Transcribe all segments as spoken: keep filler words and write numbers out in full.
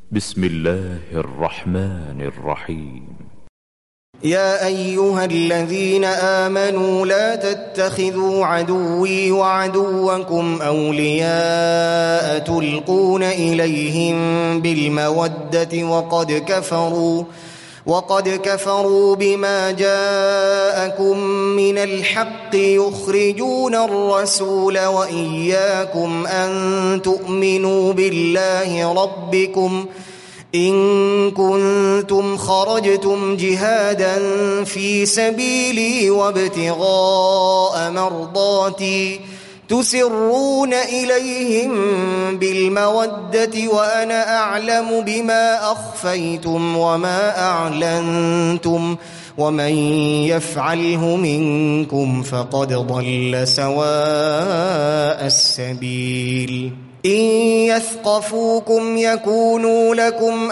بسم الله الرحمن الرحيم. يا أيها الذين آمنوا لا تتخذوا عدوي وعدوكم أولياء تلقون إليهم بالمودة وقد كفروا وقد كفروا بما جاءكم من الحق يخرجون الرسول وإياكم أن تؤمنوا بالله ربكم إن كنتم خرجتم جهادا في سبيلي وابتغاء مرضاتي تسرون إليهم بالمودة وأنا أعلم بما أخفيتم وما أعلنتم ومن يفعله منكم فقد ضل سواء السبيل إن يثقفوكم يكونوا لكم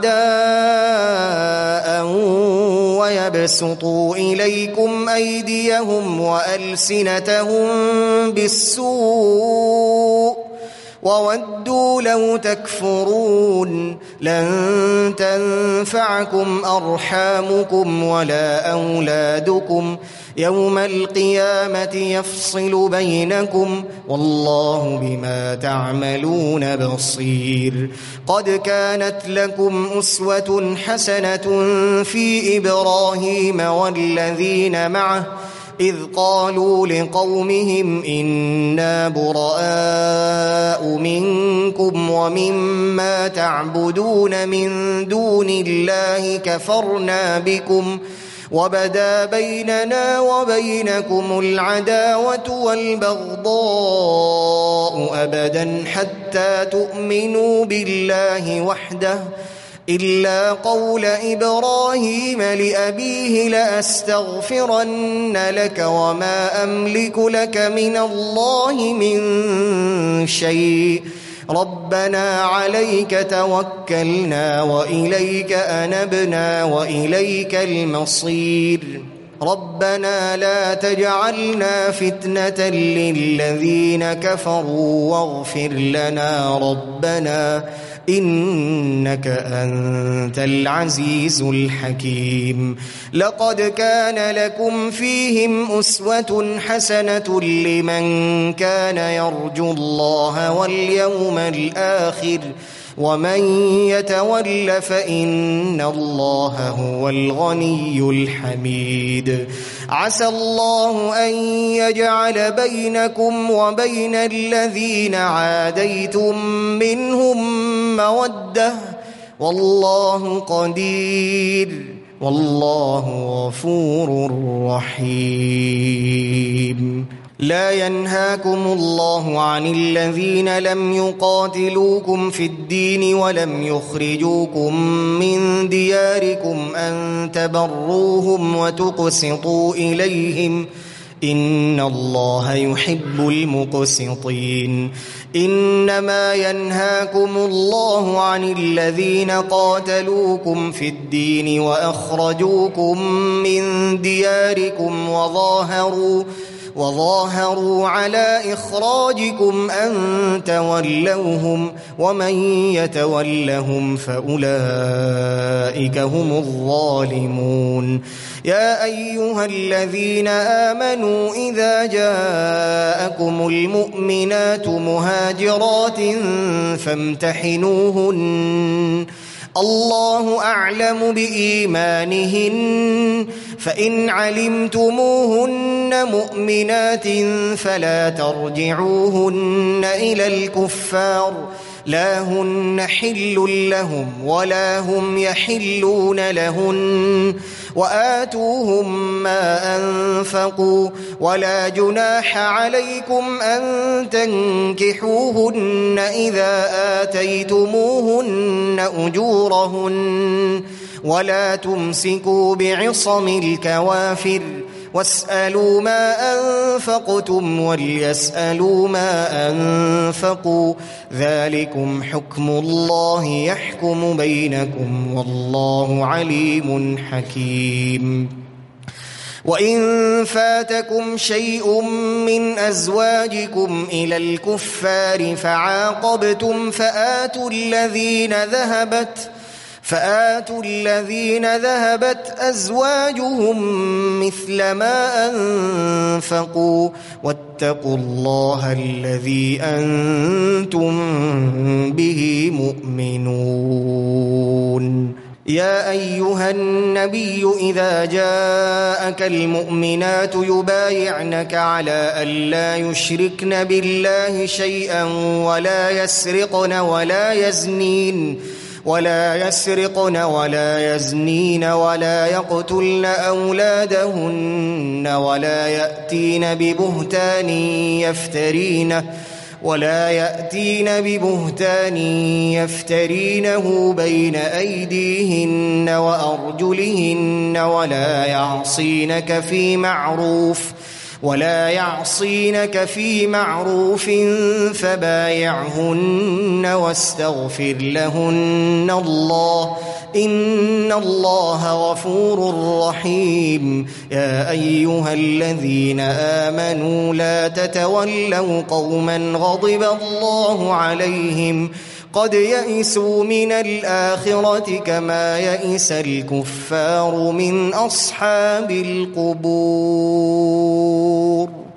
أعداء ويبسطوا إليكم أيديهم وألسنتهم بالسوء وودوا لو تكفرون لن تنفعكم أرحامكم ولا أولادكم يوم القيامة يفصل بينكم والله بما تعملون بصير. قد كانت لكم أسوة حسنة في إبراهيم والذين معه إذ قالوا لقومهم إنا براء منكم ومما تعبدون من دون الله كفرنا بكم وبدا بيننا وبينكم العداوة والبغضاء أبدا حتى تؤمنوا بالله وحده إلا قول إبراهيم لأبيه لأستغفرن لك وما أملك لك من الله من شيء ربنا عليك توكلنا وإليك أنبنا وإليك المصير ربنا لا تجعلنا فتنة للذين كفروا واغفر لنا ربنا إنك أنت العزيز الحكيم. لقد كان لكم فيهم أسوة حسنة لمن كان يرجو الله واليوم الآخر ومن يتول فإن الله هو الغني الحميد. عسى الله أن يجعل بينكم وبين الذين عاديتم منهم مودة والله قدير والله غفور رحيم. لا ينهاكم الله عن الذين لم يقاتلوكم في الدين ولم يخرجوكم من دياركم أن تبروهم وتقسطوا إليهم إن الله يحب المقسطين. إنما ينهاكم الله عن الذين قاتلوكم في الدين وأخرجوكم من دياركم وظاهروا وظاهروا على إخراجكم أن تولوهم ومن يتولهم فأولئك هم الظالمون. يا أيها الذين آمنوا إذا جاءكم المؤمنات مهاجرات فامتحنوهن الله أعلم بإيمانهن فإن علمتموهن مؤمنات فلا ترجعوهن إلى الكفار لا هن حل لهم ولا هم يحلون لهن وآتوهم ما أنفقوا ولا جناح عليكم أن تنكحوهن إذا آتيتموهن أجورهن ولا تمسكوا بعصم الكوافر واسألوا ما أنفقتم وليسألوا ما أنفقوا ذلكم حكم الله يحكم بينكم والله عليم حكيم. وإن فاتكم شيء من أزواجكم إلى الكفار فعاقبتم فآتوا الذين ذهبت فآتوا الذين ذهبت أزواجهم مثل ما أنفقوا واتقوا الله الذي أنتم به مؤمنون. يا أيها النبي إذا جاءك المؤمنات يبايعنك على ألا يشركن بالله شيئا ولا يسرقن ولا يزنين ولا يسرقن ولا يزنين ولا يقتلن أولادهن ولا يأتين ببهتان يفترينه ولا يأتين ببهتان يفترينه بين أيديهن وأرجلهن ولا يعصينك في معروف ولا يعصينك في معروف فبايعهن واستغفر لهن الله إن الله غفور رحيم. يا أيها الذين آمنوا لا تتولوا قوما غضب الله عليهم قد يئسوا من الآخرة كما يئس الكفار من أصحاب القبور.